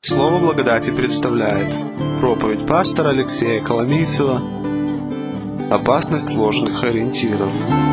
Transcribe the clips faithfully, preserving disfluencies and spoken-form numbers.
Слово благодати представляет проповедь пастора Алексея Коломийцева «Опасность ложных ориентиров».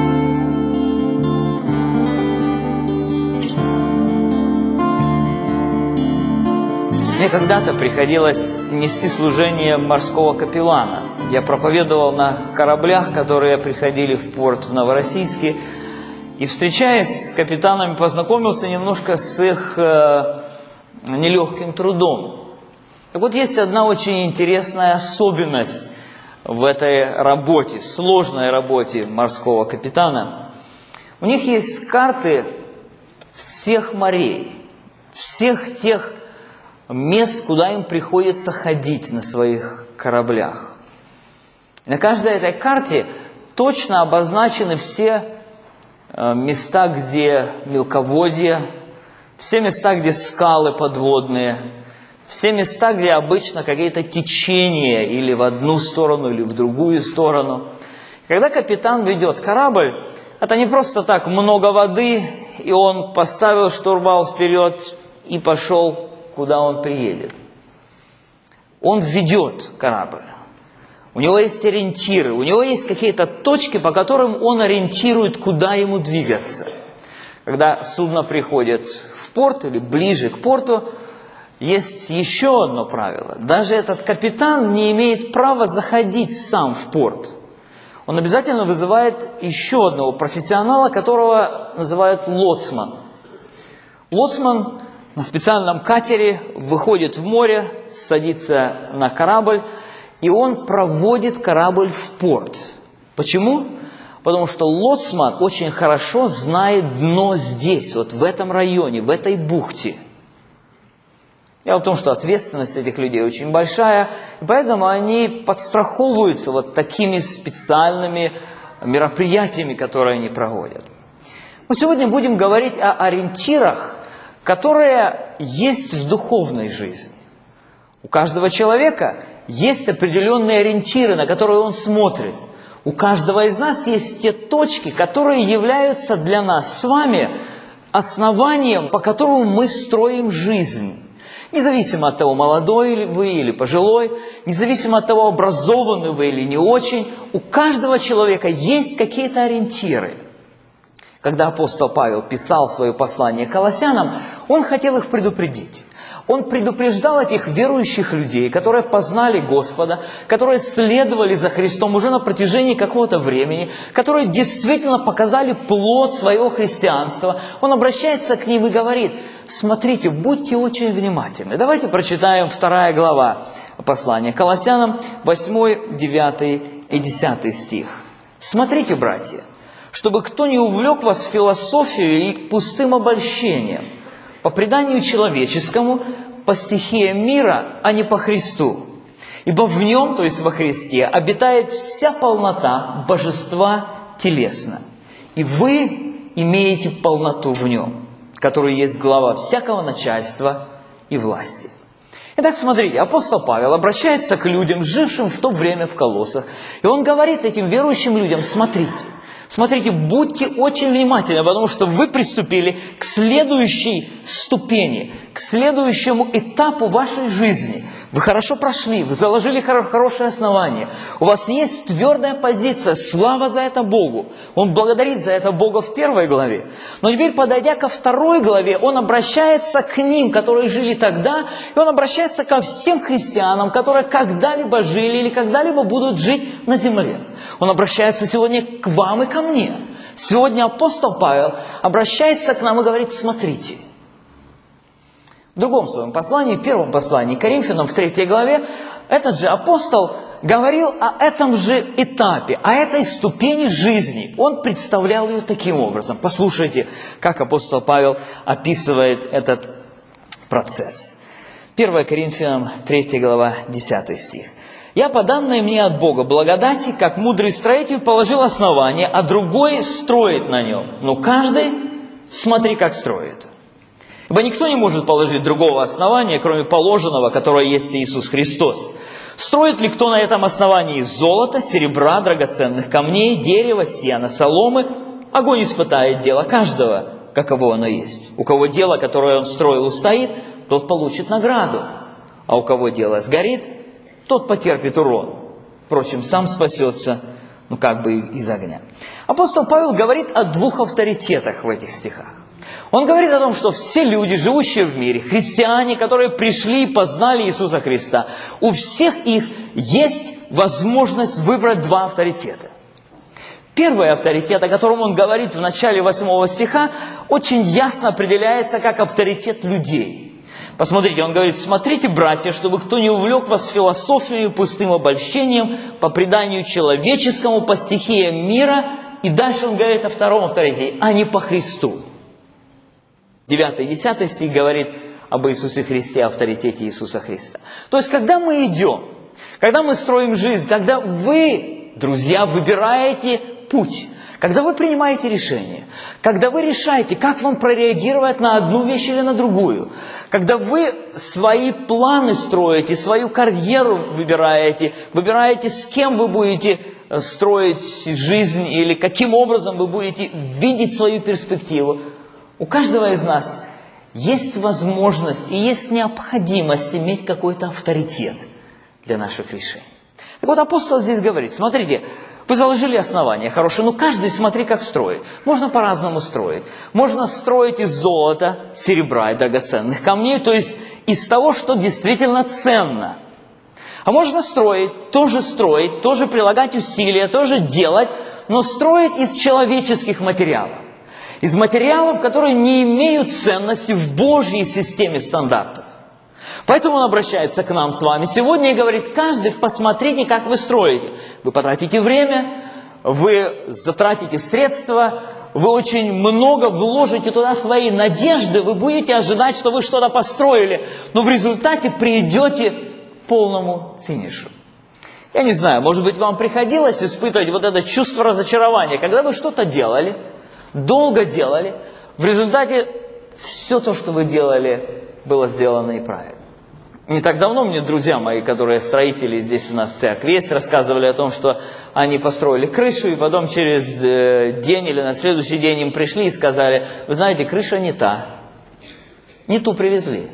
Мне когда-то приходилось нести служение морского капеллана. Я проповедовал на кораблях, которые приходили в порт в Новороссийске, и, встречаясь с капитанами, познакомился немножко с их э, нелегким трудом. Так вот, есть одна очень интересная особенность в этой работе, сложной работе морского капитана. У них есть карты всех морей, всех тех мест, куда им приходится ходить на своих кораблях. На каждой этой карте точно обозначены все места, где мелководье, все места, где скалы подводные, все места, где обычно какие-то течения или в одну сторону, или в другую сторону. Когда капитан ведет корабль, это не просто так много воды, и он поставил штурвал вперед и пошел, куда он приедет. Он ведет корабль. У него есть ориентиры, у него есть какие-то точки, по которым он ориентирует, куда ему двигаться. Когда судно приходит в порт или ближе к порту, есть еще одно правило. Даже этот капитан не имеет права заходить сам в порт. Он обязательно вызывает еще одного профессионала, которого называют лоцман. Лоцман на специальном катере выходит в море, садится на корабль, и он проводит корабль в порт. Почему? Потому что лоцман очень хорошо знает дно здесь, вот в этом районе, в этой бухте. Дело в том, что ответственность этих людей очень большая, и поэтому они подстраховываются вот такими специальными мероприятиями, которые они проводят. Мы сегодня будем говорить о ориентирах, которые есть в духовной жизни. У каждого человека есть определенные ориентиры, на которые он смотрит. У каждого из нас есть те точки, которые являются для нас с вами основанием, по которому мы строим жизнь. Независимо от того, молодой вы или пожилой, независимо от того, образованный вы или не очень, у каждого человека есть какие-то ориентиры. Когда апостол Павел писал свое послание Колоссянам, он хотел их предупредить. Он предупреждал этих верующих людей, которые познали Господа, которые следовали за Христом уже на протяжении какого-то времени, которые действительно показали плод своего христианства. Он обращается к ним и говорит: смотрите, будьте очень внимательны. Давайте прочитаем вторая глава послания Колоссянам, восьмой, девятый и десятый стих. «Смотрите, братья, чтобы кто не увлек вас в философию и пустым обольщением, по преданию человеческому, по стихиям мира, а не по Христу. Ибо в нем, то есть во Христе, обитает вся полнота божества телесно. И вы имеете полноту в нем, который есть глава всякого начальства и власти». Итак, смотрите, апостол Павел обращается к людям, жившим в то время в Колоссах, и он говорит этим верующим людям: смотрите, Смотрите, будьте очень внимательны, потому что вы приступили к следующей ступени, к следующему этапу вашей жизни. Вы хорошо прошли, вы заложили хорошее основание. У вас есть твердая позиция, слава за это Богу. Он благодарит за это Бога в первой главе. Но теперь, подойдя ко второй главе, он обращается к ним, которые жили тогда, и он обращается ко всем христианам, которые когда-либо жили или когда-либо будут жить на земле. Он обращается сегодня к вам и ко мне. Сегодня апостол Павел обращается к нам и говорит: смотрите. В другом своем послании, в первом послании к Коринфянам, в третьей главе, этот же апостол говорил о этом же этапе, о этой ступени жизни. Он представлял ее таким образом. Послушайте, как апостол Павел описывает этот процесс. первое Коринфянам, третья глава, десятый стих. «Я, по данной мне от Бога благодати, как мудрый строитель, положил основание, а другой строит на нем. Но каждый смотри, как строит. Ибо никто не может положить другого основания, кроме положенного, которое есть Иисус Христос. Строит ли кто на этом основании из золота, серебра, драгоценных камней, дерева, сена, соломы? Огонь испытает дело каждого, каково оно есть. У кого дело, которое он строил, устоит, тот получит награду. а у кого дело сгорит, тот потерпит урон. Впрочем, сам спасется, ну как бы из огня. Апостол Павел говорит о двух авторитетах в этих стихах. Он говорит о том, что все люди, живущие в мире, христиане, которые пришли и познали Иисуса Христа, у всех их есть возможность выбрать два авторитета. Первый авторитет, о котором он говорит в начале восьмого стиха, очень ясно определяется как авторитет людей. Посмотрите, он говорит: «Смотрите, братья, чтобы кто не увлек вас философией, пустым обольщением, по преданию человеческому, по стихиям мира». И дальше он говорит о втором авторитете: «а не по Христу». девятый и десятый стих говорит об Иисусе Христе, авторитете Иисуса Христа. То есть, когда мы идем, когда мы строим жизнь, когда вы, друзья, выбираете путь, когда вы принимаете решение, когда вы решаете, как вам прореагировать на одну вещь или на другую, когда вы свои планы строите, свою карьеру выбираете, выбираете, с кем вы будете строить жизнь или каким образом вы будете видеть свою перспективу, у каждого из нас есть возможность и есть необходимость иметь какой-то авторитет для наших решений. Так вот, апостол здесь говорит: смотрите, вы заложили основания хорошие, но каждый смотри, как строит. Можно по-разному строить. Можно строить из золота, серебра и драгоценных камней, то есть из того, что действительно ценно. А можно строить, тоже строить, тоже прилагать усилия, тоже делать, но строить из человеческих материалов. Из материалов, которые не имеют ценности в Божьей системе стандартов. Поэтому он обращается к нам с вами сегодня и говорит: каждый, посмотрите, как вы строите. Вы потратите время, вы затратите средства, вы очень много вложите туда свои надежды, вы будете ожидать, что вы что-то построили, но в результате придете к полному финишу. Я не знаю, может быть, вам приходилось испытывать вот это чувство разочарования, когда вы что-то делали, долго делали, в результате все то, что вы делали, было сделано неправильно. Не так давно мне друзья мои, которые строители здесь у нас в церкви есть, рассказывали о том, что они построили крышу, и потом через день или на следующий день им пришли и сказали: вы знаете, крыша не та, не ту привезли.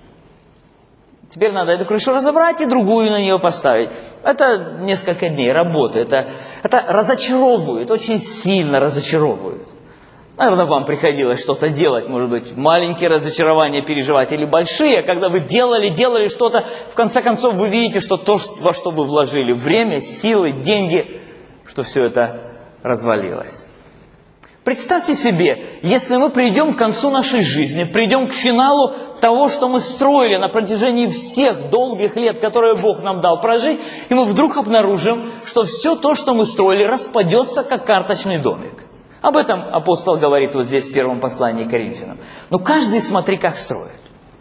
Теперь надо эту крышу разобрать и другую на нее поставить. Это несколько дней работы, это, это разочаровывает, очень сильно разочаровывает. Наверное, вам приходилось что-то делать, может быть, маленькие разочарования переживать или большие, когда вы делали, делали что-то, в конце концов вы видите, что то, во что вы вложили время, силы, деньги, что все это развалилось. Представьте себе, если мы придем к концу нашей жизни, придем к финалу того, что мы строили на протяжении всех долгих лет, которые Бог нам дал прожить, и мы вдруг обнаружим, что все то, что мы строили, распадется, как карточный домик. Об этом апостол говорит вот здесь в первом послании к Коринфянам. Но каждый смотри, как строит.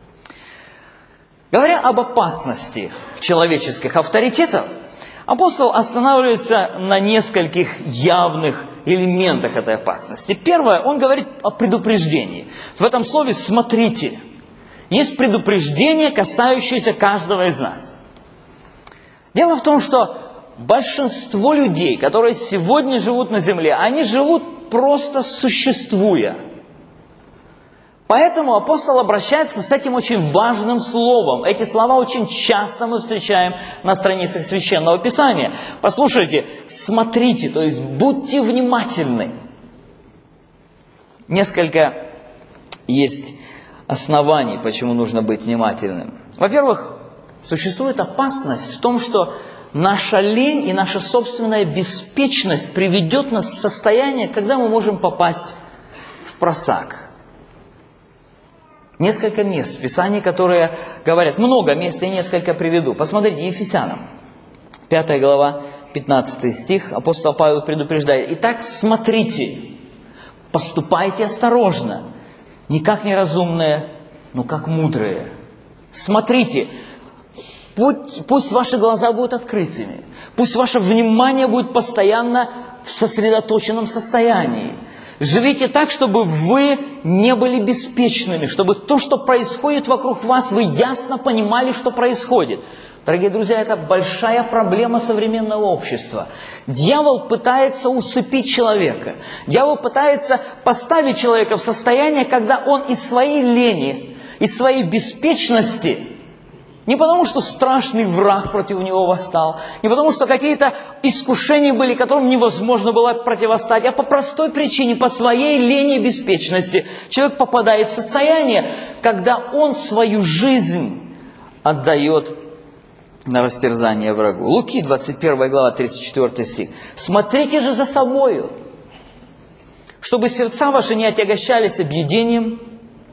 Говоря об опасности человеческих авторитетов, апостол останавливается на нескольких явных элементах этой опасности. Первое, он говорит о предупреждении. В этом слове «смотрите» есть предупреждение, касающееся каждого из нас. Дело в том, что большинство людей, которые сегодня живут на земле, они живут просто существуя. Поэтому апостол обращается с этим очень важным словом. Эти слова очень часто мы встречаем на страницах Священного Писания. Послушайте, смотрите, то есть будьте внимательны. Несколько есть оснований, почему нужно быть внимательным. Во-первых, существует опасность в том, что наша лень и наша собственная беспечность приведет нас в состояние, когда мы можем попасть в просак. Несколько мест в Писании, которые говорят, много мест, я несколько приведу. Посмотрите, Ефесянам, пятая глава, пятнадцатый стих, апостол Павел предупреждает: «Итак, смотрите, поступайте осторожно, не как неразумные, но как мудрые. Смотрите, Пусть, пусть ваши глаза будут открытыми, пусть ваше внимание будет постоянно в сосредоточенном состоянии. Живите так, чтобы вы не были беспечными, чтобы то, что происходит вокруг вас, вы ясно понимали, что происходит». Дорогие друзья, это большая проблема современного общества. Дьявол пытается усыпить человека. Дьявол пытается поставить человека в состояние, когда он из своей лени, из своей беспечности Не потому, что страшный враг против него восстал, не потому, что какие-то искушения были, которым невозможно было противостать, а по простой причине, по своей лени и беспечности. Человек попадает в состояние, когда он свою жизнь отдает на растерзание врагу. Луки, двадцать первая глава, тридцать четвёртый стих. «Смотрите же за собою, чтобы сердца ваши не отягощались объедением,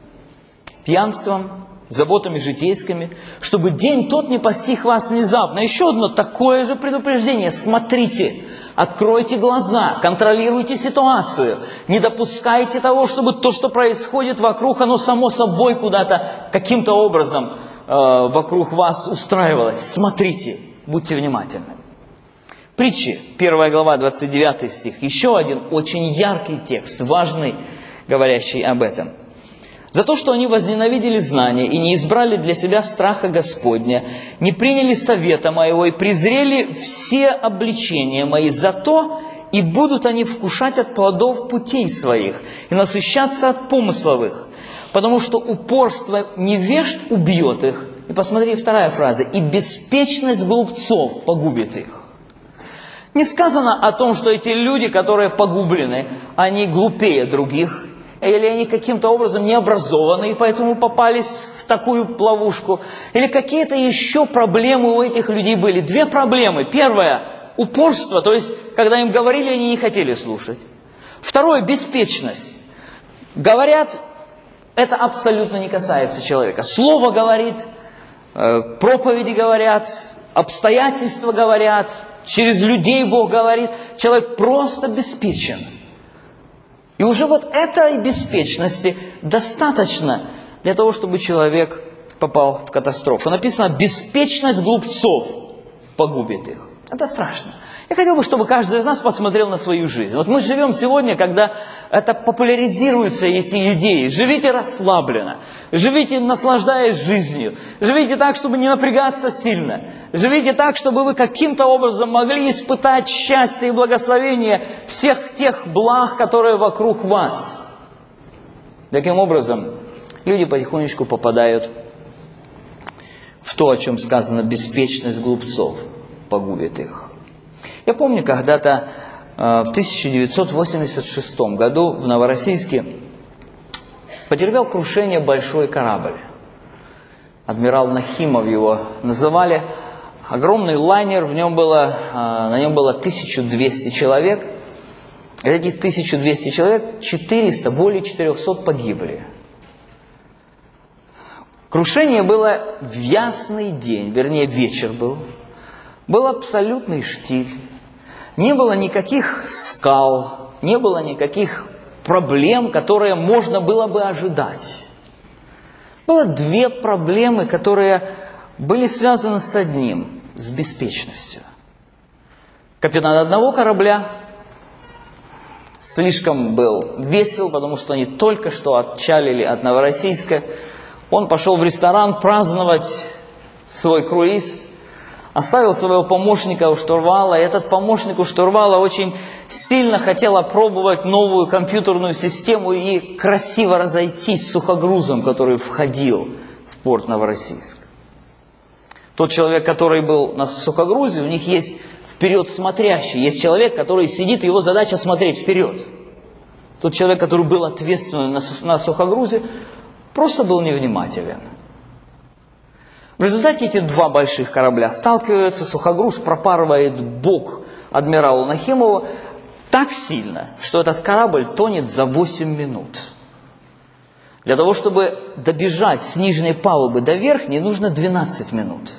пьянством, заботами житейскими, чтобы день тот не постиг вас внезапно». Еще одно такое же предупреждение. Смотрите, откройте глаза, контролируйте ситуацию. Не допускайте того, чтобы то, что происходит вокруг, оно само собой куда-то, каким-то образом э, вокруг вас устраивалось. Смотрите, будьте внимательны. Притчи, первая глава, двадцать девятый стих. Еще один очень яркий текст, важный, говорящий об этом. «За то, что они возненавидели знания и не избрали для себя страха Господня, не приняли совета моего и презрели все обличения мои, за то и будут они вкушать от плодов путей своих и насыщаться от помыслов их, потому что упорство невежд убьет их». И посмотри, вторая фраза. «И беспечность глупцов погубит их». Не сказано о том, что эти люди, которые погублены, они глупее других, или они каким-то образом не образованы, и поэтому попались в такую ловушку, или какие-то еще проблемы у этих людей были. Две проблемы. Первая – упорство, то есть, когда им говорили, они не хотели слушать. Второе – беспечность. Говорят, это абсолютно не касается человека. Слово говорит, проповеди говорят, обстоятельства говорят, через людей Бог говорит. Человек просто беспечен. И уже вот этой беспечности достаточно для того, чтобы человек попал в катастрофу. Написано, беспечность глупцов погубит их. Это страшно. Я хотел бы, чтобы каждый из нас посмотрел на свою жизнь. Вот мы живем сегодня, когда это популяризируются эти идеи. Живите расслабленно, живите наслаждаясь жизнью, живите так, чтобы не напрягаться сильно, живите так, чтобы вы каким-то образом могли испытать счастье и благословение всех тех благ, которые вокруг вас. Таким образом, люди потихонечку попадают в то, о чем сказано, беспечность глупцов погубит их. Я помню, когда-то э, в тысяча девятьсот восемьдесят шестом году в Новороссийске потерпел крушение большой корабль. Адмирал Нахимов его называли. Огромный лайнер, в нем было, э, на нем было тысяча двести человек. Из этих тысяча двести человек четыреста, более четырехсот погибли. Крушение было в ясный день, вернее вечер был. Был абсолютный штиль. Не было никаких скал, не было никаких проблем, которые можно было бы ожидать. Было две проблемы, которые были связаны с одним, с беспечностью. Капитан одного корабля слишком был весел, потому что они только что отчалили от Новороссийска. Он пошел в ресторан праздновать свой круиз, оставил своего помощника у штурвала, и этот помощник у штурвала очень сильно хотел опробовать новую компьютерную систему и красиво разойтись с сухогрузом, который входил в порт Новороссийск. Тот человек, который был на сухогрузе, у них есть вперед смотрящий, есть человек, который сидит, его задача смотреть вперед. Тот человек, который был ответственен на сухогрузе, просто был невнимателен. В результате эти два больших корабля сталкиваются, сухогруз пропарывает бок адмиралу Нахимову так сильно, что этот корабль тонет за восемь минут. Для того, чтобы добежать с нижней палубы до верхней, нужно двенадцать минут.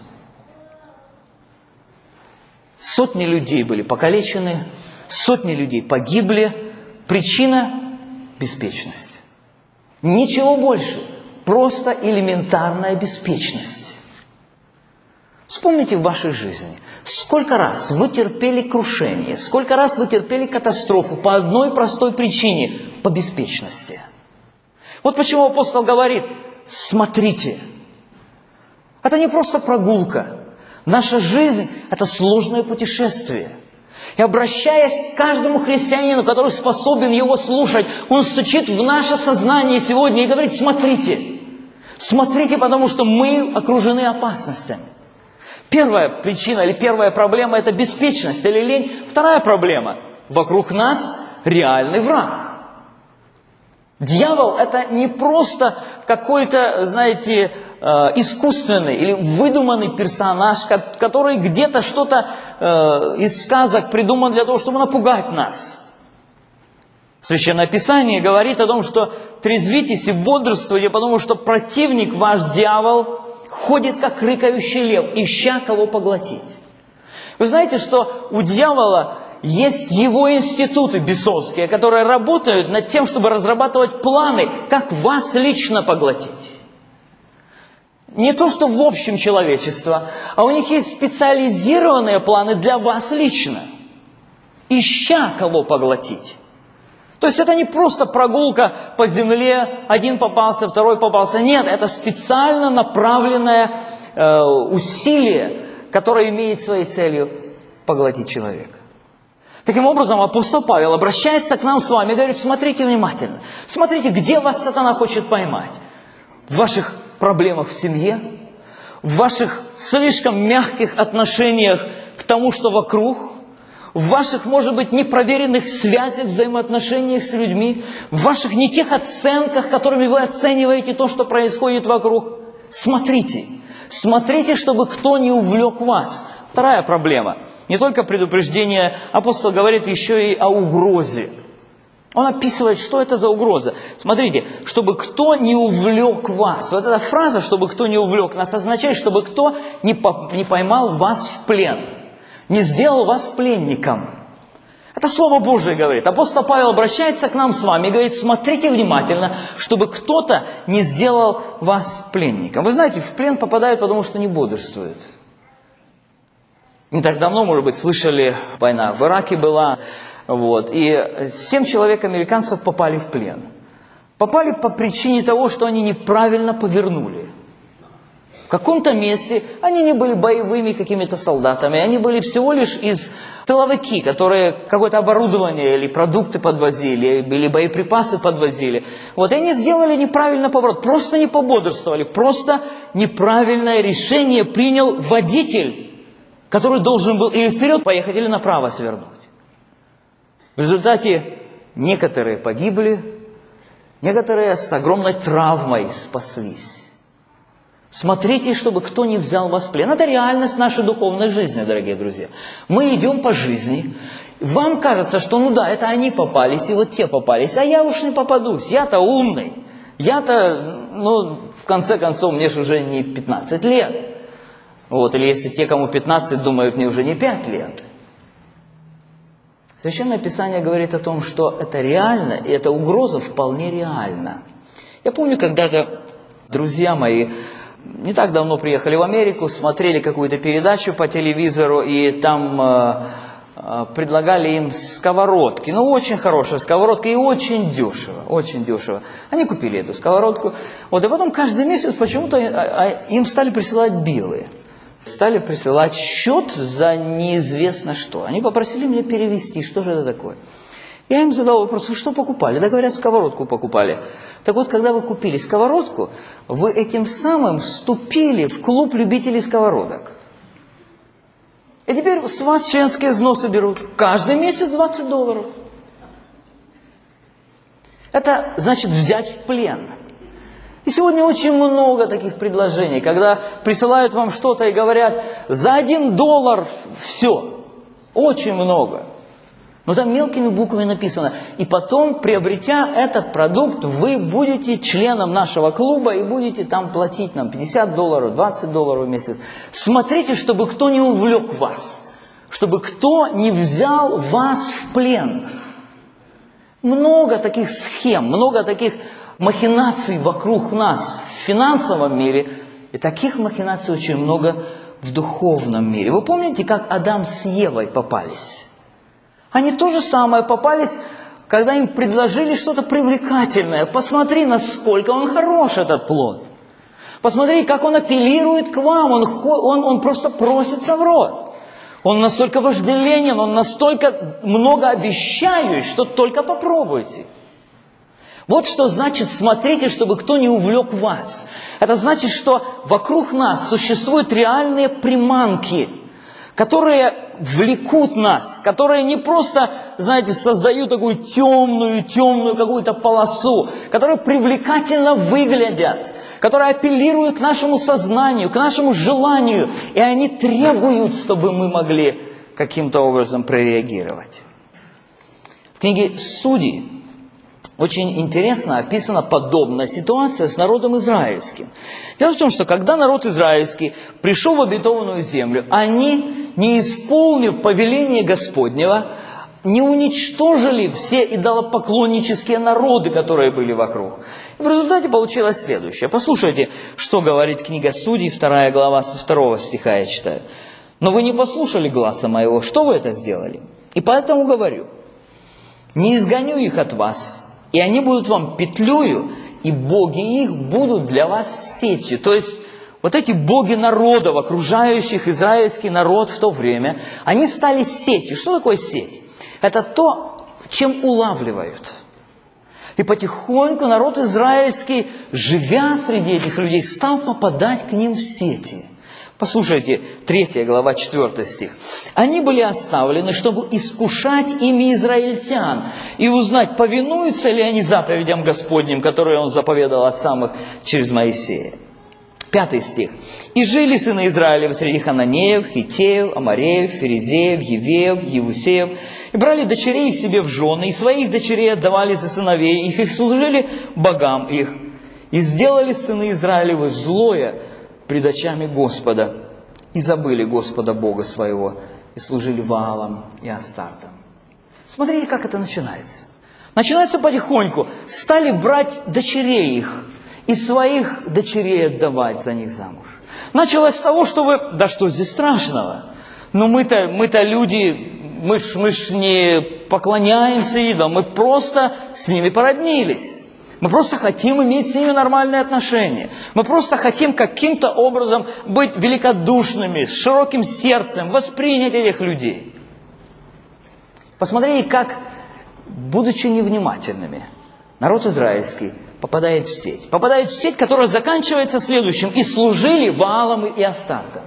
Сотни людей были покалечены, сотни людей погибли. Причина – беспечность. Ничего больше, просто элементарная беспечность. Вспомните в вашей жизни, сколько раз вы терпели крушение, сколько раз вы терпели катастрофу по одной простой причине – по беспечности. Вот почему апостол говорит, смотрите, это не просто прогулка. Наша жизнь – это сложное путешествие. И обращаясь к каждому христианину, который способен его слушать, он стучит в наше сознание сегодня и говорит, смотрите, Смотрите, потому что мы окружены опасностями. Первая причина или первая проблема – это беспечность или лень. Вторая проблема – вокруг нас реальный враг. Дьявол – это не просто какой-то, знаете, искусственный или выдуманный персонаж, который где-то что-то из сказок придуман для того, чтобы напугать нас. Священное Писание говорит о том, что трезвитесь и бодрствуйте, потому что противник ваш дьявол ходит, как рыкающий лев, ища кого поглотить. Вы знаете, что у дьявола есть его институты бесовские, которые работают над тем, чтобы разрабатывать планы, как вас лично поглотить. Не то, что в общем человечество, а у них есть специализированные планы для вас лично, ища кого поглотить. То есть это не просто прогулка по земле, один попался, второй попался. Нет, это специально направленное э, усилие, которое имеет своей целью поглотить человека. Таким образом, апостол Павел обращается к нам с вами и говорит: смотрите внимательно, смотрите, где вас сатана хочет поймать. В ваших проблемах в семье, в ваших слишком мягких отношениях к тому, что вокруг, в ваших, может быть, непроверенных связях, взаимоотношениях с людьми, в ваших не тех оценках, которыми вы оцениваете то, что происходит вокруг. Смотрите, смотрите, чтобы кто не увлек вас. Вторая проблема. Не только предупреждение, апостол говорит еще и о угрозе. Он описывает, что это за угроза. Смотрите, чтобы кто не увлек вас. Вот эта фраза, чтобы кто не увлек нас, означает, чтобы кто не, по, не поймал вас в плен, не сделал вас пленником. Это Слово Божие говорит. Апостол Павел обращается к нам с вами и говорит: смотрите внимательно, чтобы кто-то не сделал вас пленником. Вы знаете, в плен попадают, потому что не бодрствуют. Не так давно, может быть, слышали, война в Ираке была, вот, и семь человек американцев попали в плен. Попали по причине того, что они неправильно повернули. В каком-то месте они не были боевыми какими-то солдатами, они были всего лишь из тыловики, которые какое-то оборудование или продукты подвозили, или боеприпасы подвозили. Вот, и они сделали неправильный поворот, просто не пободрствовали, просто неправильное решение принял водитель, который должен был или вперед поехать, или направо свернуть. В результате некоторые погибли, некоторые с огромной травмой спаслись. Смотрите, чтобы кто не взял вас в плен. Это реальность нашей духовной жизни, дорогие друзья. Мы идем по жизни. Вам кажется, что ну да, это они попались, и вот те попались, а я уж не попадусь, я-то умный. Я-то, ну, в конце концов, мне же уже не пятнадцать лет. Вот, или если те, кому пятнадцать, думают, мне уже не пять лет. Священное Писание говорит о том, что это реально, и эта угроза вполне реальна. Я помню, когда-то друзья мои не так давно приехали в Америку, смотрели какую-то передачу по телевизору, и там э, э, предлагали им сковородки. Ну, очень хорошая сковородка и очень дешево, очень дешево. Они купили эту сковородку. Вот, и потом каждый месяц почему-то им стали присылать билы. Стали присылать счет за неизвестно что. Они попросили меня перевести, что же это такое. Я им задал вопрос: вы что покупали? Да, говорят, сковородку покупали. Так вот, когда вы купили сковородку, вы этим самым вступили в клуб любителей сковородок. И теперь с вас членские взносы берут. Каждый месяц двадцать долларов. Это значит взять в плен. И сегодня очень много таких предложений, когда присылают вам что-то и говорят: за один доллар все. Очень много. Но там мелкими буквами написано: и потом, приобретя этот продукт, вы будете членом нашего клуба и будете там платить нам пятьдесят долларов, двадцать долларов в месяц. Смотрите, чтобы кто не увлек вас, чтобы кто не взял вас в плен. Много таких схем, много таких махинаций вокруг нас в финансовом мире, и таких махинаций очень много в духовном мире. Вы помните, как Адам с Евой попались? Они то же самое попались, когда им предложили что-то привлекательное. Посмотри, насколько он хорош, этот плод. Посмотри, как он апеллирует к вам, он, он, он просто просится в рот. Он настолько вожделенен, он настолько многообещающий, что только попробуйте. Вот что значит «смотрите, чтобы кто не увлек вас». Это значит, что вокруг нас существуют реальные приманки, которые влекут нас, которые не просто, знаете, создают такую темную, темную какую-то полосу, которые привлекательно выглядят, которые апеллируют к нашему сознанию, к нашему желанию, и они требуют, чтобы мы могли каким-то образом прореагировать. В книге «Судей» очень интересно описана подобная ситуация с народом израильским. Дело в том, что когда народ израильский пришел в обетованную землю, они, не исполнив повеление Господнего, не уничтожили все идолопоклоннические народы, которые были вокруг. И в результате получилось следующее. Послушайте, что говорит книга Судей, вторая глава, со второго стиха я читаю. «Но вы не послушали гласа моего, что вы это сделали? И поэтому говорю, не изгоню их от вас, и они будут вам петлею, и боги их будут для вас сетью». То есть, вот эти боги народов, окружающих израильский народ в то время, они стали сетью. Что такое сеть? Это то, чем улавливают. И потихоньку народ израильский, живя среди этих людей, стал попадать к ним в сети. Послушайте, третья глава, четвёртый стих. «Они были оставлены, чтобы искушать ими израильтян и узнать, повинуются ли они заповедям Господним, которые Он заповедал отцам их через Моисея». Пятый стих. «И жили сыны Израилева среди хананеев, хиттеев, амореев, ферезеев, евеев, евусеев, и брали дочерей их себе в жены, и своих дочерей отдавали за сыновей их, и служили богам их. И сделали сыны Израилевы злое пред очами Господа, и забыли Господа Бога своего, и служили Ваалам и Астартам». Смотрите, как это начинается. Начинается потихоньку. Стали брать дочерей их, и своих дочерей отдавать за них замуж. Началось с того, что вы... Да что здесь страшного? Ну мы-то, мы-то люди, мы ж, мы ж не поклоняемся идолам, мы просто с ними породнились. Мы просто хотим иметь с ними нормальные отношения. Мы просто хотим каким-то образом быть великодушными, с широким сердцем, воспринять этих людей. Посмотрите, как, будучи невнимательными, народ израильский попадает в сеть. Попадает в сеть, которая заканчивается следующим. «И служили Ваалам и Астартам».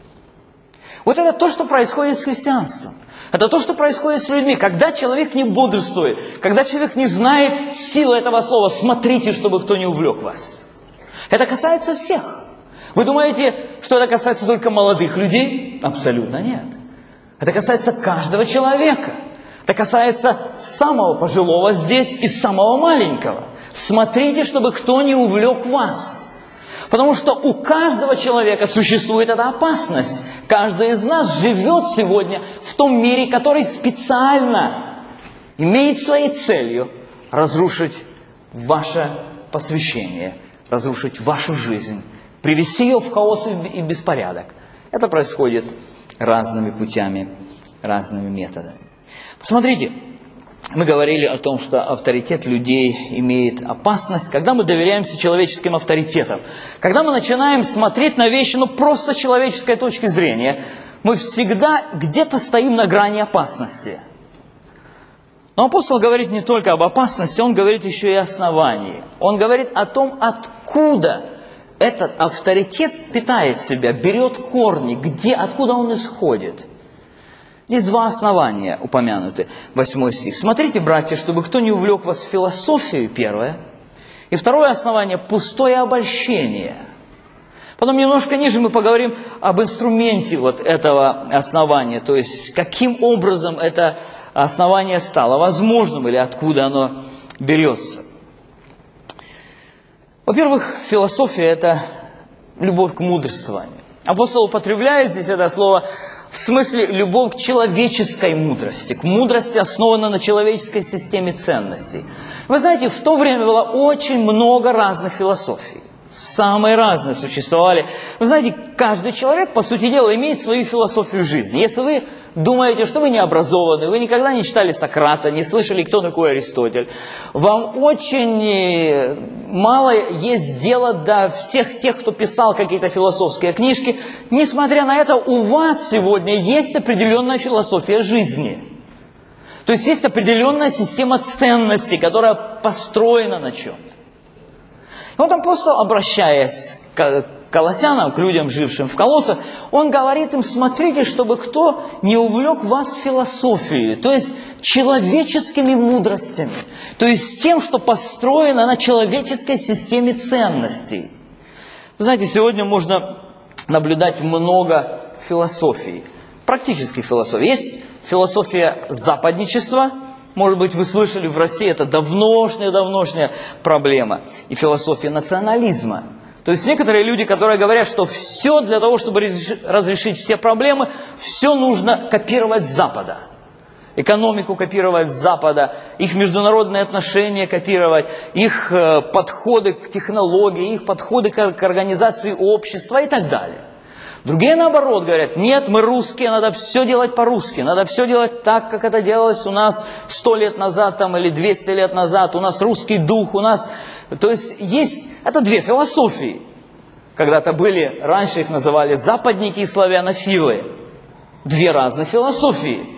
Вот это то, что происходит с христианством. Это то, что происходит с людьми. Когда человек не бодрствует, когда человек не знает силы этого слова, смотрите, чтобы кто не увлек вас. Это касается всех. Вы думаете, что это касается только молодых людей? Абсолютно нет. Это касается каждого человека. Это касается самого пожилого здесь и самого маленького. Смотрите, чтобы кто не увлек вас. Потому что у каждого человека существует эта опасность. Каждый из нас живет сегодня в том мире, который специально имеет своей целью разрушить ваше посвящение, разрушить вашу жизнь, привести ее в хаос и беспорядок. Это происходит разными путями, разными методами. Посмотрите. Мы говорили о том, что авторитет людей имеет опасность, когда мы доверяемся человеческим авторитетам. Когда мы начинаем смотреть на вещи, ну, просто с человеческой точки зрения, мы всегда где-то стоим на грани опасности. Но апостол говорит не только об опасности, он говорит еще и о основании. Он говорит о том, откуда этот авторитет питает себя, берет корни, где, откуда он исходит. Здесь два основания упомянуты, восьмой стих. «Смотрите, братья, чтобы кто не увлек вас в философию», первое. И второе основание – пустое обольщение. Потом немножко ниже мы поговорим об инструменте вот этого основания, то есть каким образом это основание стало возможным или откуда оно берется. Во-первых, философия – это любовь к мудрствованию. Апостол употребляет здесь это слово в смысле любовь к человеческой мудрости, к мудрости, основанной на человеческой системе ценностей. Вы знаете, в то время было очень много разных философий. Самые разные существовали. Вы знаете, каждый человек, по сути дела, имеет свою философию жизни. Если вы думаете, что вы не образованы, вы никогда не читали Сократа, не слышали, кто такой Аристотель, вам очень мало есть дела до всех тех, кто писал какие-то философские книжки. Несмотря на это, у вас сегодня есть определенная философия жизни. То есть есть определенная система ценностей, которая построена на чем-то. И он апостол, обращаясь к колоссянам, к людям, жившим в Колоссах, он говорит им: смотрите, чтобы кто не увлек вас философией, то есть человеческими мудростями, то есть тем, что построено на человеческой системе ценностей. Вы знаете, сегодня можно наблюдать много философий, практических философий. Есть философия западничества. Может быть, вы слышали, в России это давношняя-давношняя проблема. И философия национализма. То есть некоторые люди, которые говорят, что все для того, чтобы разрешить все проблемы, все нужно копировать с Запада. Экономику копировать с Запада, их международные отношения копировать, их э, подходы к технологии, их подходы к, к организации общества и так далее. Другие, наоборот, говорят: нет, мы русские, надо все делать по-русски, надо все делать так, как это делалось у нас сто лет назад там, или двести лет назад, у нас русский дух, у нас... То есть есть... Это две философии. Когда-то были, раньше их называли западники и славянофилы. Две разных философии.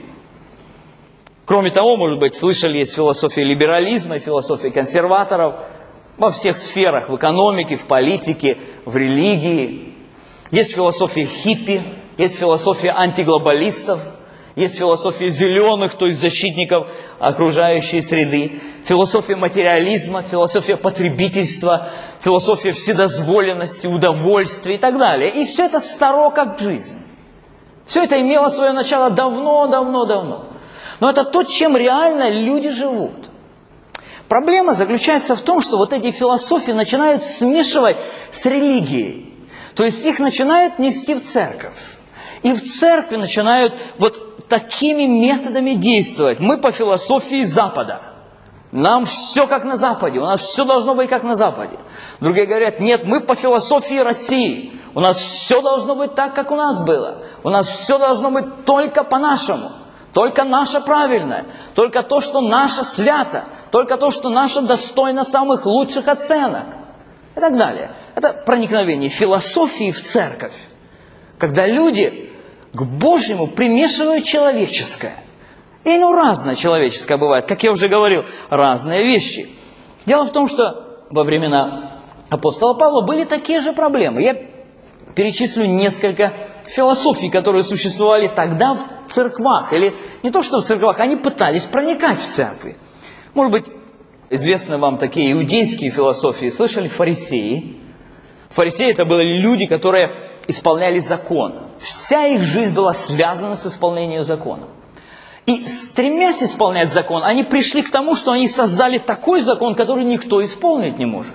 Кроме того, может быть, слышали, есть философия либерализма и философия консерваторов во всех сферах, в экономике, в политике, в религии. Есть философия хиппи, есть философия антиглобалистов, есть философия зеленых, то есть защитников окружающей среды, философия материализма, философия потребительства, философия вседозволенности, удовольствия и так далее. И все это старо как жизнь. Все это имело свое начало давно-давно-давно. Но это то, чем реально люди живут. Проблема заключается в том, что вот эти философии начинают смешивать с религией. То есть их начинают нести в церковь. И в церкви начинают вот такими методами действовать. Мы по философии Запада. Нам все как на Западе. У нас все должно быть как на Западе. Другие говорят: нет, мы по философии России. У нас все должно быть так, как у нас было. У нас все должно быть только по-нашему. Только наше правильное, только то, что наше свято, только то, что наше достойно самых лучших оценок и так далее. Это проникновение философии в церковь, когда люди к Божьему примешивают человеческое. И ну разное человеческое бывает, как я уже говорил, разные вещи. Дело в том, что во времена апостола Павла были такие же проблемы. Я перечислю несколько философий, которые существовали тогда в церквах. Или не то, что в церквах, они пытались проникать в церкви. Может быть, известны вам такие иудейские философии. Слышали фарисеи? Фарисеи — это были люди, которые исполняли закон. Вся их жизнь была связана с исполнением закона. И стремясь исполнять закон, они пришли к тому, что они создали такой закон, который никто исполнить не может.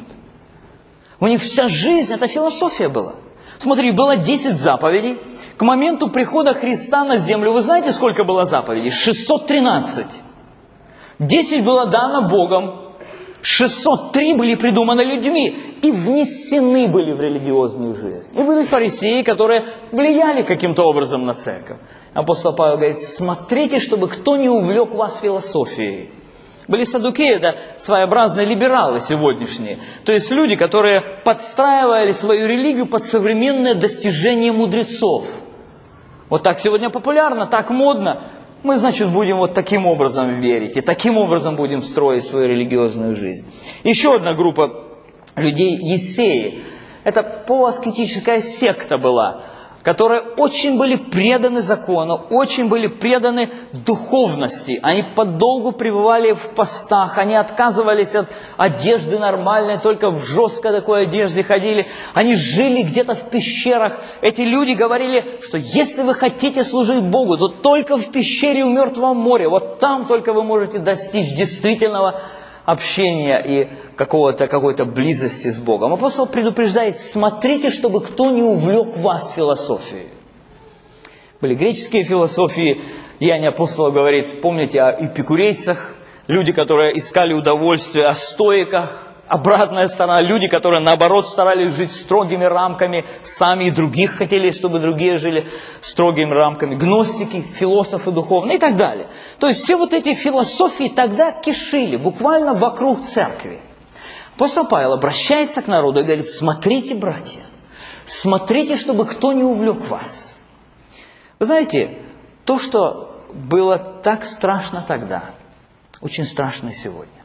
У них вся жизнь — это философия была. Смотри, было десять заповедей. К моменту прихода Христа на землю, вы знаете, сколько было заповедей? шестьсот тринадцать. десять было дано Богом, шестьсот три были придуманы людьми и внесены были в религиозную жизнь. И были фарисеи, которые влияли каким-то образом на церковь. Апостол Павел говорит: смотрите, чтобы кто не увлек вас философией. Были саддукеи, это своеобразные либералы сегодняшние. То есть люди, которые подстраивали свою религию под современные достижения мудрецов. Вот так сегодня популярно, так модно. Мы, значит, будем вот таким образом верить. И таким образом будем строить свою религиозную жизнь. Еще одна группа людей — ессеи. Это полуаскетическая секта была, которые очень были преданы закону, очень были преданы духовности. Они подолгу пребывали в постах, они отказывались от одежды нормальной, только в жесткой такой одежде ходили. Они жили где-то в пещерах. Эти люди говорили, что если вы хотите служить Богу, то только в пещере у Мертвого моря. Вот там только вы можете достичь действительного общения и какого-то, какой-то близости с Богом. Апостол предупреждает: смотрите, чтобы кто не увлек вас философией. Были греческие философии. Деяния апостола говорит, помните о эпикурейцах, люди, которые искали удовольствие, о стоиках. Обратная сторона, люди, которые наоборот старались жить строгими рамками, сами и других хотели, чтобы другие жили строгими рамками. Гностики, философы духовные и так далее. То есть все вот эти философии тогда кишили, буквально вокруг церкви. Апостол Павел обращается к народу и говорит: смотрите, братья, смотрите, чтобы кто не увлек вас. Вы знаете, то, что было так страшно тогда, очень страшно сегодня.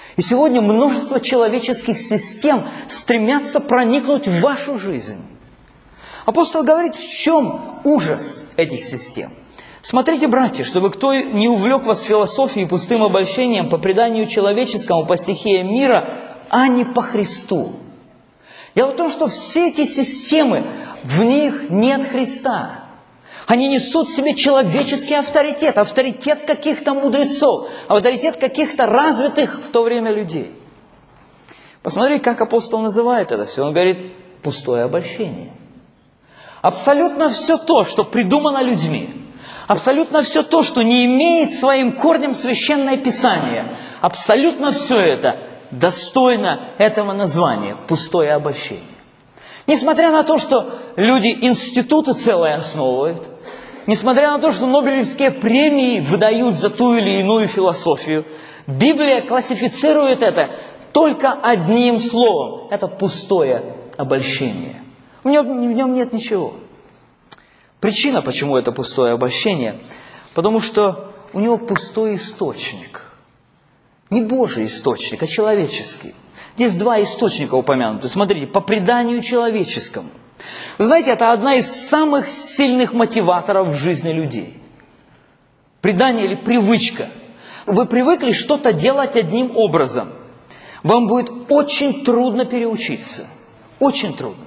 И сегодня множество человеческих систем стремятся проникнуть в вашу жизнь. Апостол говорит, в чем ужас этих систем. Смотрите, братья, чтобы кто не увлек вас философией и пустым обольщением по преданию человеческому, по стихиям мира, а не по Христу. Дело в том, что все эти системы, в них нет Христа. Они несут в себе человеческий авторитет, авторитет каких-то мудрецов, авторитет каких-то развитых в то время людей. Посмотрите, как апостол называет это все. Он говорит, пустое обольщение. Абсолютно все то, что придумано людьми, абсолютно все то, что не имеет своим корнем Священное Писание, абсолютно все это достойно этого названия – пустое обольщение. Несмотря на то, что люди институты целые основывают, несмотря на то, что Нобелевские премии выдают за ту или иную философию, Библия классифицирует это только одним словом – это пустое обольщение. В нем, в нем нет ничего. Причина, почему это пустое обольщение, потому что у него пустой источник. Не Божий источник, а человеческий. Здесь два источника упомянуты. Смотрите, по преданию человеческому. Вы знаете, это одна из самых сильных мотиваторов в жизни людей. Предание или привычка. Вы привыкли что-то делать одним образом. Вам будет очень трудно переучиться. Очень трудно.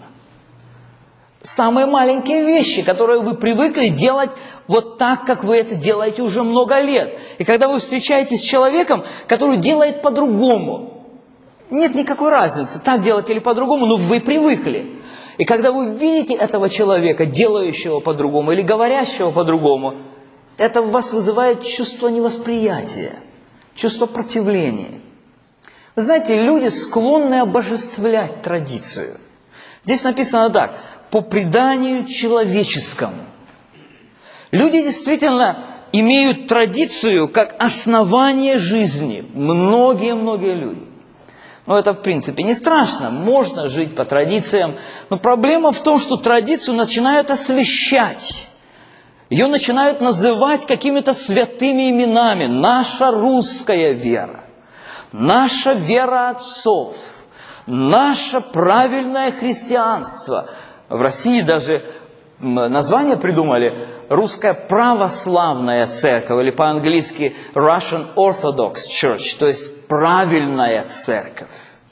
Самые маленькие вещи, которые вы привыкли делать вот так, как вы это делаете уже много лет. И когда вы встречаетесь с человеком, который делает по-другому, нет никакой разницы, так делать или по-другому, но вы привыкли. И когда вы видите этого человека, делающего по-другому или говорящего по-другому, это в вас вызывает чувство невосприятия, чувство противления. Вы знаете, люди склонны обожествлять традицию. Здесь написано так: по преданию человеческому. Люди действительно имеют традицию как основание жизни. Многие-многие люди. Но это, в принципе, не страшно. Можно жить по традициям. Но проблема в том, что традицию начинают освящать. Ее начинают называть какими-то святыми именами. Наша русская вера. Наша вера отцов. Наше правильное христианство. В России даже название придумали «Русская православная церковь», или по-английски «Russian Orthodox Church», то есть «правильная церковь».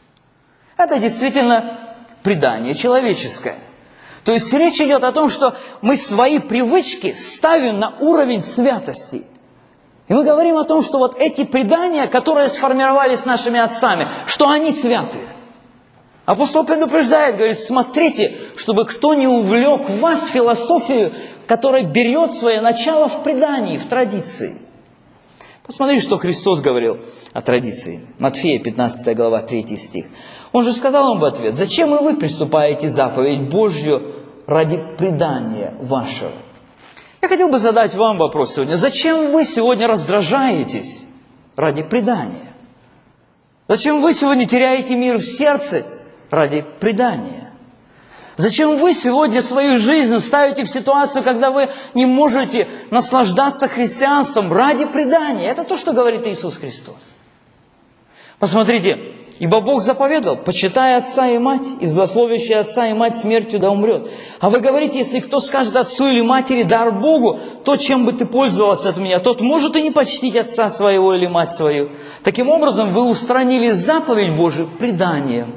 Это действительно предание человеческое. То есть речь идет о том, что мы свои привычки ставим на уровень святости. И мы говорим о том, что вот эти предания, которые сформировались нашими отцами, что они святые. Апостол предупреждает, говорит, смотрите, чтобы кто не увлек вас философию, которая берет свое начало в предании, в традиции. Посмотрите, что Христос говорил о традиции. Матфея, пятнадцатая глава, третий стих. Он же сказал им в ответ: «Зачем и вы приступаете заповедь Божью ради предания вашего?» Я хотел бы задать вам вопрос сегодня. Зачем вы сегодня раздражаетесь ради предания? Зачем вы сегодня теряете мир в сердце ради предания? Зачем вы сегодня свою жизнь ставите в ситуацию, когда вы не можете наслаждаться христианством ради предания? Это то, что говорит Иисус Христос. Посмотрите, ибо Бог заповедал: почитай отца и мать, и злословящий отца и мать смертью да умрет. А вы говорите, если кто скажет отцу или матери дар Богу, то чем бы ты пользовался от меня, тот может и не почтить отца своего или мать свою. Таким образом, вы устранили заповедь Божию преданием.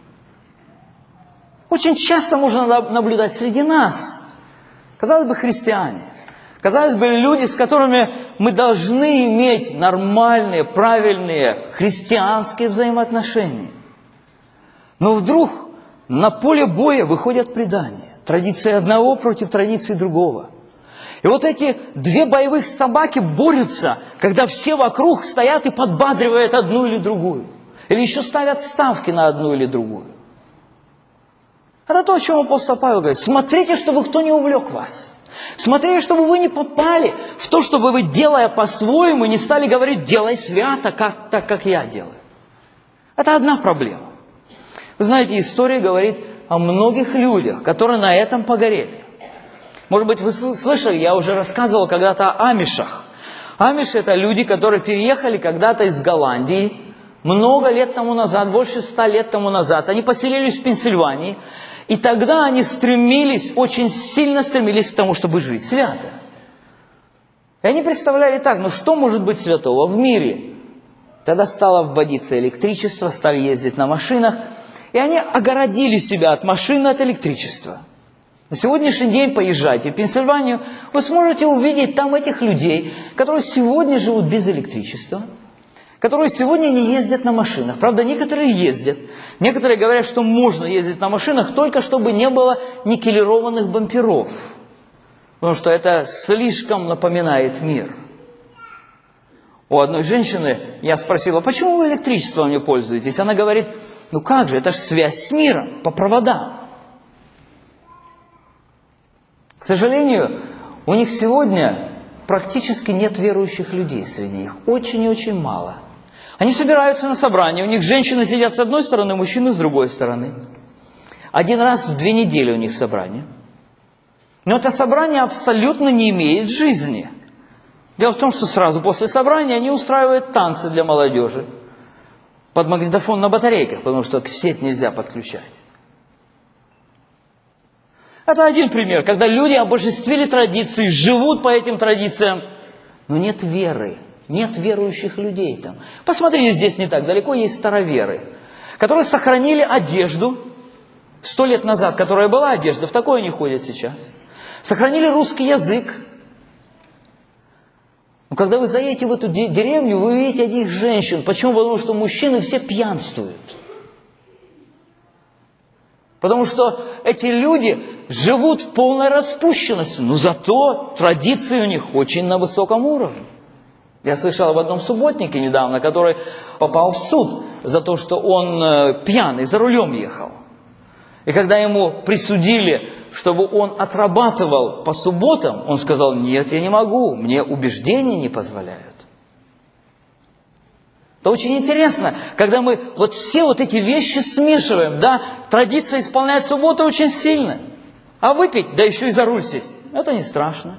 Очень часто можно наблюдать среди нас, казалось бы, христиане, казалось бы, люди, с которыми мы должны иметь нормальные, правильные, христианские взаимоотношения. Но вдруг на поле боя выходят предания. Традиции одного против традиции другого. И вот эти две боевых собаки борются, когда все вокруг стоят и подбадривают одну или другую. Или еще ставят ставки на одну или другую. Это то, о чем апостол Павел говорит. Смотрите, чтобы кто не увлек вас. Смотрите, чтобы вы не попали в то, чтобы вы, делая по-своему, не стали говорить: делай свято, как, так, как я делаю. Это одна проблема. Вы знаете, история говорит о многих людях, которые на этом погорели. Может быть, вы слышали, я уже рассказывал когда-то о амишах. Амиши – это люди, которые переехали когда-то из Голландии много лет тому назад, больше ста лет тому назад. Они поселились в Пенсильвании, и тогда они стремились, очень сильно стремились к тому, чтобы жить свято. И они представляли так, ну что может быть святого в мире? Тогда стало вводиться электричество, стали ездить на машинах, и они огородили себя от машины, от электричества. На сегодняшний день поезжайте в Пенсильванию, вы сможете увидеть там этих людей, которые сегодня живут без электричества, которые сегодня не ездят на машинах. Правда, некоторые ездят. Некоторые говорят, что можно ездить на машинах, только чтобы не было никелированных бамперов. Потому что это слишком напоминает мир. У одной женщины я спросила, почему вы электричеством не пользуетесь? Она говорит, ну как же, это же связь с миром, по проводам. К сожалению, у них сегодня практически нет верующих людей среди них. Очень и очень мало. Они собираются на собрание, у них женщины сидят с одной стороны, мужчины с другой стороны. Один раз в две недели у них собрание. Но это собрание абсолютно не имеет жизни. Дело в том, что сразу после собрания они устраивают танцы для молодежи под магнитофон на батарейках, потому что к сеть нельзя подключать. Это один пример, когда люди обожествили традиции, живут по этим традициям, но нет веры, нет верующих людей там. Посмотрите, здесь не так далеко есть староверы, которые сохранили одежду сто лет назад, которая была одежда, в такой они ходят сейчас. Сохранили русский язык. Но когда вы заедете в эту деревню, вы увидите одних женщин. Почему? Потому что мужчины все пьянствуют. Потому что эти люди живут в полной распущенности, но зато традиции у них очень на высоком уровне. Я слышал об одном субботнике недавно, который попал в суд за то, что он пьяный, за рулем ехал. И когда ему присудили, чтобы он отрабатывал по субботам, он сказал, нет, я не могу, мне убеждения не позволяют. Это очень интересно, когда мы вот все вот эти вещи смешиваем, да, традиция исполнять субботу очень сильно, а выпить, да еще и за руль сесть, это не страшно.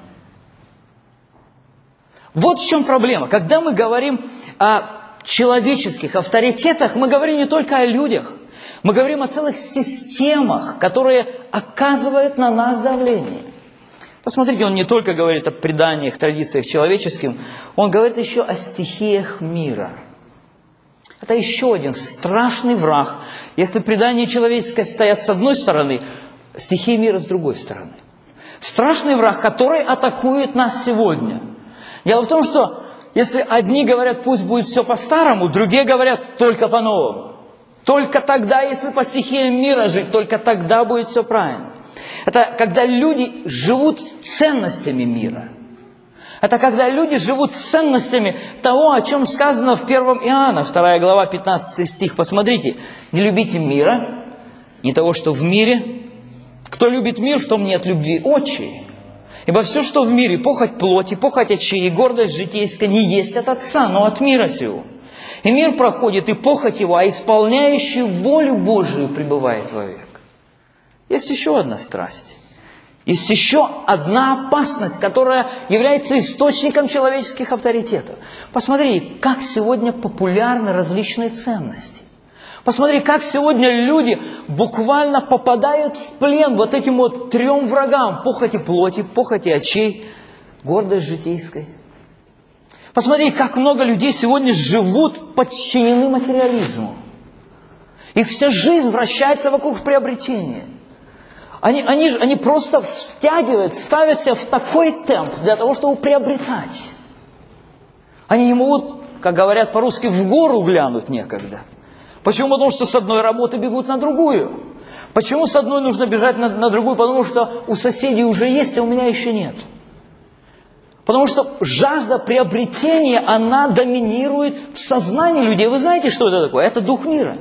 Вот в чем проблема. Когда мы говорим о человеческих авторитетах, мы говорим не только о людях, мы говорим о целых системах, которые оказывают на нас давление. Посмотрите, он не только говорит о преданиях, традициях человеческим, он говорит еще о стихиях мира. Это еще один страшный враг. Если предание человеческое стоят с одной стороны, стихии мира с другой стороны. Страшный враг, который атакует нас сегодня. Дело в том, что если одни говорят, пусть будет все по-старому, другие говорят, только по-новому. Только тогда, если по стихиям мира жить, только тогда будет все правильно. Это когда люди живут ценностями мира. Это когда люди живут ценностями того, о чем сказано в первом Иоанна, вторая глава, пятнадцатый стих. Посмотрите. Не любите мира, не того, что в мире. Кто любит мир, в том нет любви отчей. Ибо все, что в мире, похоть плоти, похоть очей и гордость житейская, не есть от Отца, но от мира сего. И мир проходит, и похоть его, а исполняющий волю Божию пребывает вовек. Есть еще одна страсть. Есть еще одна опасность, которая является источником человеческих авторитетов. Посмотри, как сегодня популярны различные ценности. Посмотри, как сегодня люди буквально попадают в плен вот этим вот трем врагам. Похоти плоти, похоти очей, гордость житейской. Посмотри, как много людей сегодня живут подчинены материализму. Их вся жизнь вращается вокруг приобретения. Они, они, они просто втягивают, ставят себя в такой темп для того, чтобы приобретать. Они не могут, как говорят по-русски, в гору глянуть некогда. Почему? Потому что с одной работы бегут на другую. Почему с одной нужно бежать на, на другую? Потому что у соседей уже есть, а у меня еще нет. Потому что жажда приобретения, она доминирует в сознании людей. Вы знаете, что это такое? Это дух мира.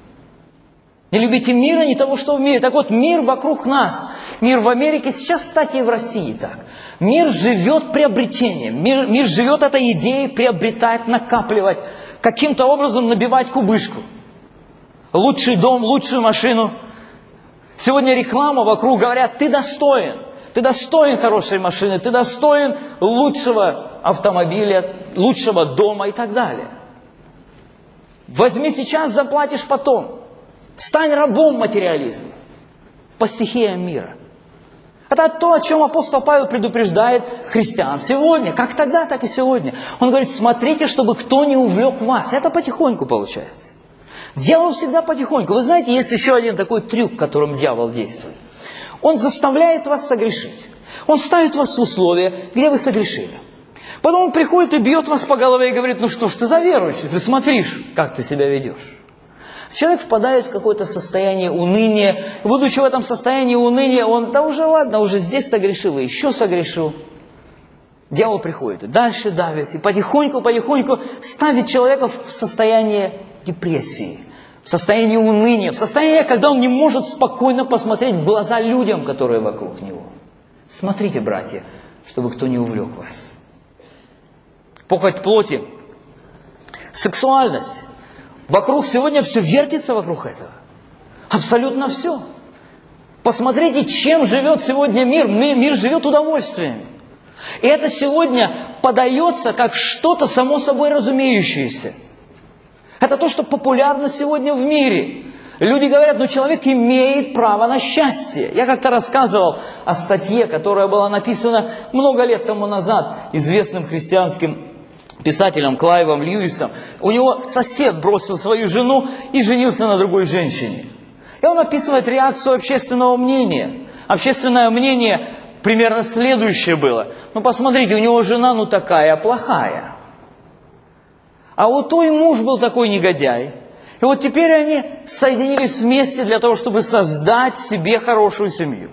Не любите мира, не того, что в мире. Так вот, мир вокруг нас, мир в Америке, сейчас, кстати, и в России так. Мир живет приобретением, мир, мир живет этой идеей приобретать, накапливать, каким-то образом набивать кубышку. Лучший дом, лучшую машину. Сегодня реклама вокруг, говорят, ты достоин. Ты достоин хорошей машины, ты достоин лучшего автомобиля, лучшего дома и так далее. Возьми сейчас, заплатишь потом. Стань рабом материализма по стихиям мира. Это то, о чем апостол Павел предупреждает христиан сегодня, как тогда, так и сегодня. Он говорит, смотрите, чтобы кто не увлек вас. Это потихоньку получается. Дьявол всегда потихоньку. Вы знаете, есть еще один такой трюк, которым дьявол действует. Он заставляет вас согрешить. Он ставит вас в условия, где вы согрешили. Потом он приходит и бьет вас по голове и говорит, ну что ж ты за верующий, ты смотришь, как ты себя ведешь. Человек впадает в какое-то состояние уныния. Будучи в этом состоянии уныния, он, да уже ладно, уже здесь согрешил, и еще согрешил. Дьявол приходит и дальше давит, и потихоньку-потихоньку ставит человека в состояние депрессии, в состояние уныния, в состояние, когда он не может спокойно посмотреть в глаза людям, которые вокруг него. Смотрите, братья, чтобы кто не увлек вас. Похоть плоти, сексуальность. Вокруг сегодня все вертится вокруг этого. Абсолютно все. Посмотрите, чем живет сегодня мир. Мир живет удовольствием. И это сегодня подается как что-то само собой разумеющееся. Это то, что популярно сегодня в мире. Люди говорят, ну человек имеет право на счастье. Я как-то рассказывал о статье, которая была написана много лет тому назад известным христианским писателем Клайвом Льюисом. У него сосед бросил свою жену и женился на другой женщине. И он описывает реакцию общественного мнения. Общественное мнение примерно следующее было. Ну посмотрите, у него жена ну такая плохая. А у той муж был такой негодяй. И вот теперь они соединились вместе для того, чтобы создать себе хорошую семью.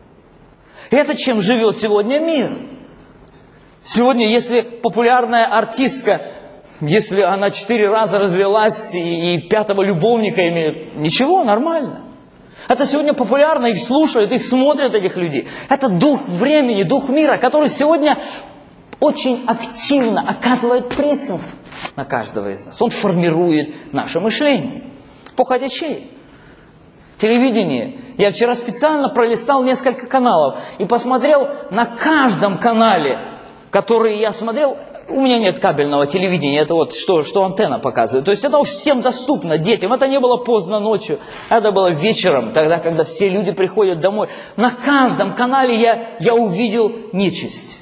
И это чем живет сегодня мир. Сегодня, если популярная артистка, если она четыре раза развелась и, и пятого любовника имеет, ничего, нормально. Это сегодня популярно, их слушают, их смотрят, этих людей. Это дух времени, дух мира, который сегодня очень активно оказывает прессинг на каждого из нас. Он формирует наше мышление. Похоть очей. Телевидение. Я вчера специально пролистал несколько каналов и посмотрел на каждом канале, которые я смотрел, у меня нет кабельного телевидения, это вот что, что антенна показывает. То есть это всем доступно, детям. Это не было поздно ночью, это было вечером, тогда, когда все люди приходят домой. На каждом канале я, я увидел нечисть.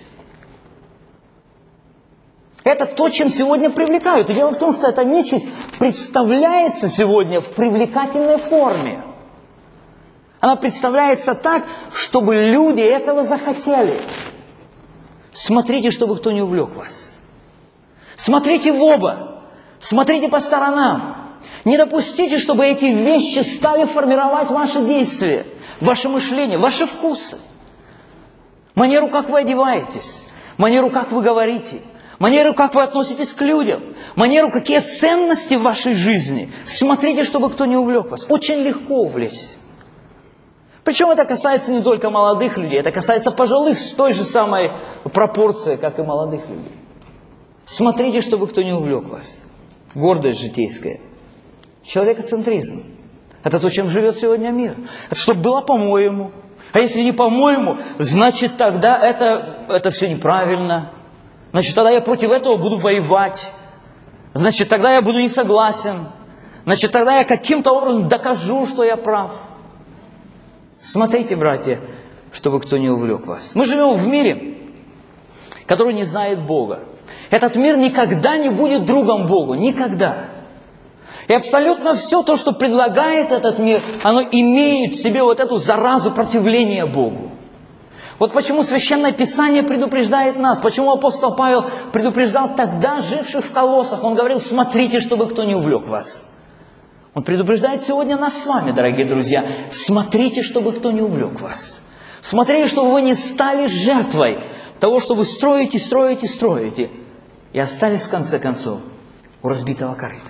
Это то, чем сегодня привлекают. И дело в том, что эта нечисть представляется сегодня в привлекательной форме. Она представляется так, чтобы люди этого захотели. Смотрите, чтобы кто не увлек вас. Смотрите в оба. Смотрите по сторонам. Не допустите, чтобы эти вещи стали формировать ваши действия, ваше мышление, ваши вкусы. Манеру, как вы одеваетесь, манеру, как вы говорите, манеру, как вы относитесь к людям, манеру, какие ценности в вашей жизни. Смотрите, чтобы кто не увлек вас. Очень легко увлечься. Причем это касается не только молодых людей, это касается пожилых с той же самой пропорцией, как и молодых людей. Смотрите, чтобы кто не увлек вас. Гордость житейская. Человекоцентризм. Это то, чем живет сегодня мир. Это чтобы было по-моему. А если не по-моему, значит тогда это, это все неправильно. Значит, тогда я против этого буду воевать. Значит, тогда я буду не согласен. Значит, тогда я каким-то образом докажу, что я прав. Смотрите, братья, чтобы кто не увлек вас. Мы живем в мире, который не знает Бога. Этот мир никогда не будет другом Богу. Никогда. И абсолютно все то, что предлагает этот мир, оно имеет в себе вот эту заразу противления Богу. Вот почему Священное Писание предупреждает нас. Почему апостол Павел предупреждал тогда живших в Колоссах. Он говорил, смотрите, чтобы кто не увлек вас. Он предупреждает сегодня нас с вами, дорогие друзья. Смотрите, чтобы кто не увлек вас. Смотрите, чтобы вы не стали жертвой того, что вы строите, строите, строите. И остались, в конце концов, у разбитого корыта.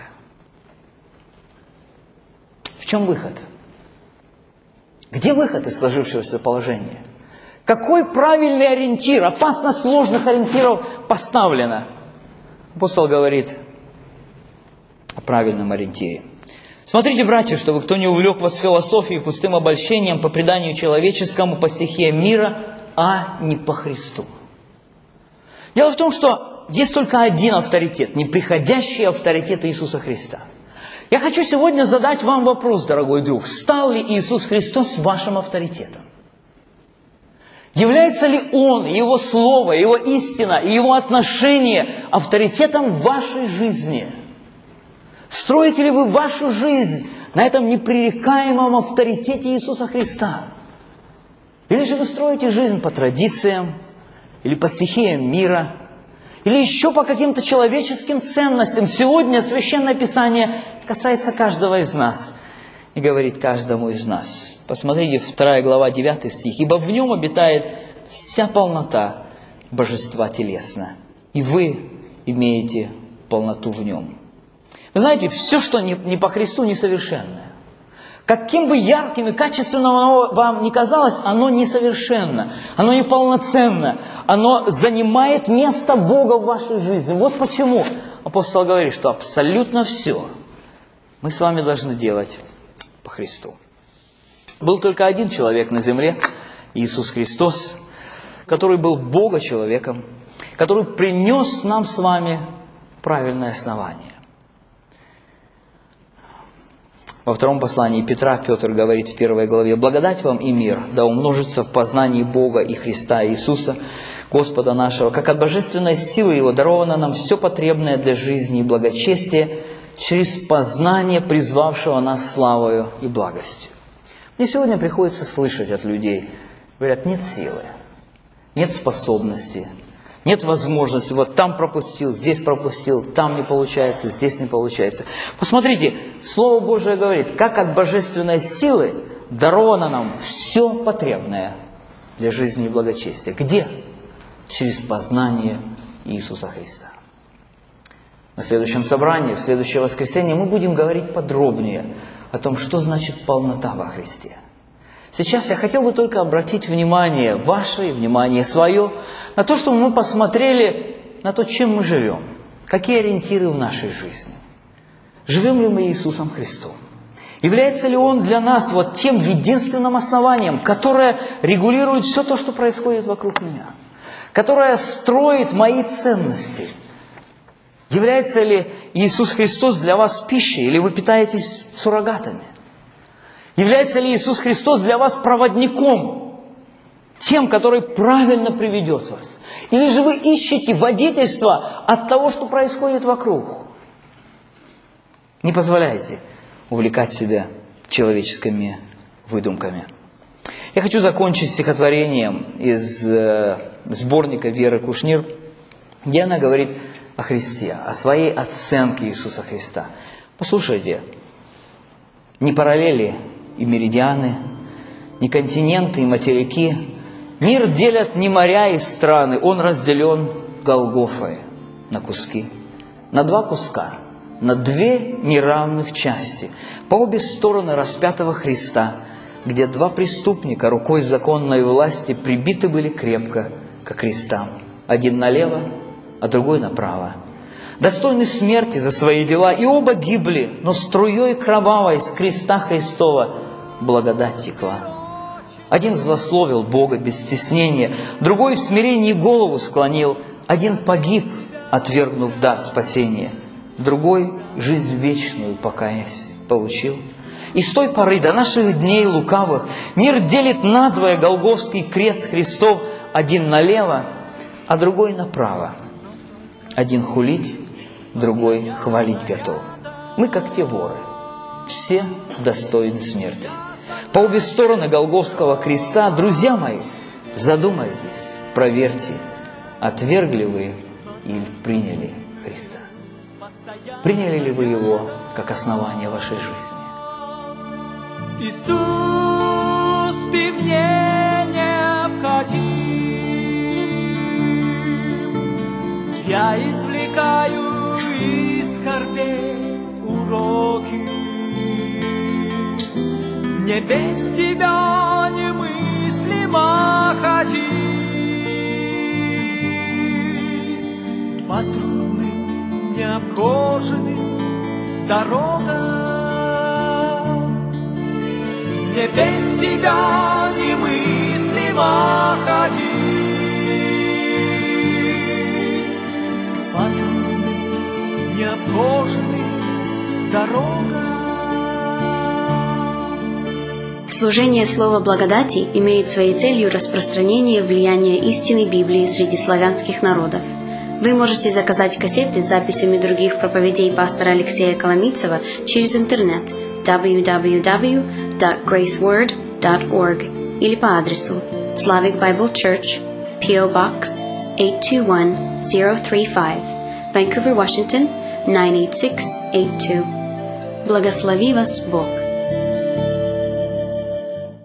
В чем выход? Где выход из сложившегося положения? Какой правильный ориентир? Опасность сложных ориентиров поставлена. Апостол говорит о правильном ориентире. Смотрите, братья, чтобы кто не увлек вас философией, пустым обольщением по преданию человеческому, по стихиям мира, а не по Христу. Дело в том, что есть только один авторитет, неприходящий авторитет Иисуса Христа. Я хочу сегодня задать вам вопрос, дорогой друг. Стал ли Иисус Христос вашим авторитетом? Является ли Он, Его Слово, Его истина и Его отношение авторитетом в вашей жизни? Строите ли вы вашу жизнь на этом непререкаемом авторитете Иисуса Христа? Или же вы строите жизнь по традициям, или по стихиям мира, или еще по каким-то человеческим ценностям? Сегодня Священное Писание касается каждого из нас и говорит каждому из нас. Посмотрите, вторая глава, девятый стих. «Ибо в нем обитает вся полнота божества телесно, и вы имеете полноту в нем». Вы знаете, все, что не, не по Христу, несовершенное. Каким бы ярким и качественным оно вам ни казалось, оно несовершенно, оно неполноценно, оно занимает место Бога в вашей жизни. Вот почему апостол говорит, что абсолютно все мы с вами должны делать по Христу. Был только один человек на земле, Иисус Христос, который был Бога-человеком, который принес нам с вами правильное основание. Во втором послании Петра Петр говорит в первой главе: «Благодать вам и мир да умножится в познании Бога и Христа Иисуса, Господа нашего, как от божественной силы Его даровано нам все потребное для жизни и благочестия через познание призвавшего нас славою и благостью». Мне сегодня приходится слышать от людей, говорят, нет силы, нет способности, нет возможности, вот там пропустил, здесь пропустил, там не получается, здесь не получается. Посмотрите, Слово Божие говорит, как от божественной силы даровано нам все потребное для жизни и благочестия. Где? Через познание Иисуса Христа. На следующем собрании, в следующее воскресенье мы будем говорить подробнее о том, что значит полнота во Христе. Сейчас я хотел бы только обратить внимание ваше и внимание свое на то, что мы посмотрели на то, чем мы живем, какие ориентиры в нашей жизни. Живем ли мы Иисусом Христом? Является ли Он для нас вот тем единственным основанием, которое регулирует все то, что происходит вокруг меня, которое строит мои ценности? Является ли Иисус Христос для вас пищей, или вы питаетесь суррогатами? Является ли Иисус Христос для вас проводником, тем, который правильно приведет вас? Или же вы ищете водительство от того, что происходит вокруг? Не позволяйте увлекать себя человеческими выдумками. Я хочу закончить стихотворением из э, сборника Веры Кушнир, где она говорит о Христе, о своей оценке Иисуса Христа. Послушайте, ни параллели и меридианы, ни континенты и материки, мир делят не моря и страны, он разделен Голгофой на куски, на два куска, на две неравных части, по обе стороны распятого Христа, где два преступника рукой законной власти прибиты были крепко ко крестам, один налево, а другой направо. Достойны смерти за свои дела, и оба гибли, но струей кровавой с креста Христова благодать текла. Один злословил Бога без стеснения, другой в смирении голову склонил, один погиб, отвергнув дар спасения, другой жизнь вечную, покаясь, получил. И с той поры до наших дней лукавых мир делит надвое Голгофский крест Христов, один налево, а другой направо. Один хулить, другой хвалить готов. Мы, как те воры, все достойны смерти. По обе стороны Голгофского креста, друзья мои, задумайтесь, проверьте, отвергли вы или приняли Христа. Приняли ли вы Его как основание вашей жизни? Иисус, Ты мне необходим. Я извлекаю из скорбей уроки. Мне без Тебя немыслимо ходить по трудным, необхоженным дорогам. Мне без Тебя немыслимо ходить по трудным, необхоженным дорогам. Служение Слова Благодати имеет своей целью распространение влияния истинной Библии среди славянских народов. Вы можете заказать кассеты с записями других проповедей пастора Алексея Коломийцева через интернет дабл ю дабл ю дабл ю точка грейс ворд точка орг или по адресу Slavic Bible Church, пи о Box eight two one zero three five, Vancouver, Washington nine eight six eight two. Благослови вас Бог!